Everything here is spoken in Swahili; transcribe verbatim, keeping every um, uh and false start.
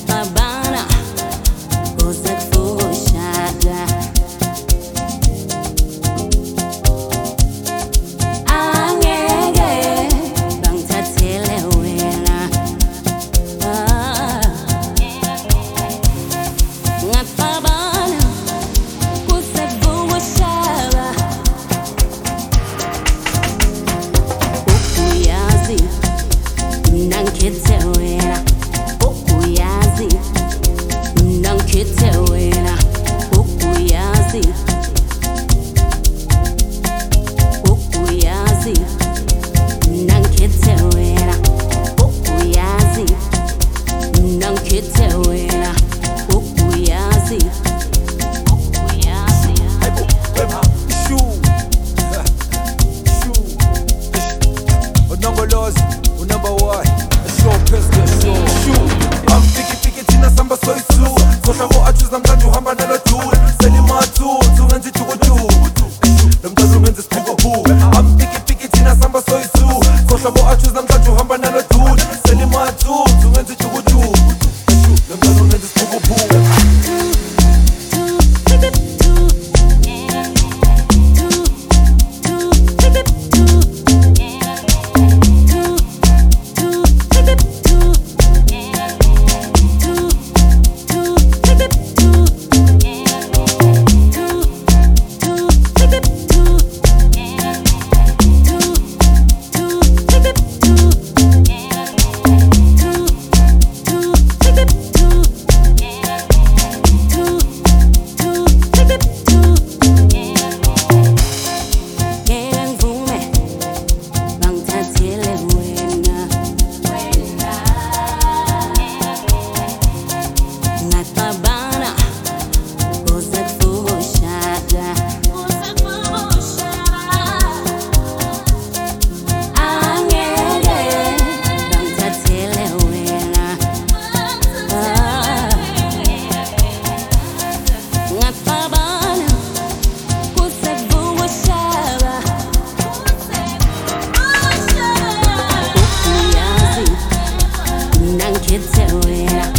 ngiyacabana kuze kufushada angeke bangithathele wena ah ngiyacabana kuze kufushada uyazi nangikhethe wena uyazi nangikhethe wena uyazi uyazi nangikhethe wena uyazi nangikhethe wena uyazi uyazi Unongolozi, unumber one, show pesa show. Shoot, I'm piki piki tina samba soy su. Kosha bo achuz namtatu hamba nalo tool. Seli matu, tungenzi chukutu. Namtatu ngenzi spuko bu. I'm piki piki tina samba soy su. Kosha bo achuz namtatu hamba nalo tool. Seli matu, tungenzi chukutu. Namtatu ngenzi spuko bu. Kids,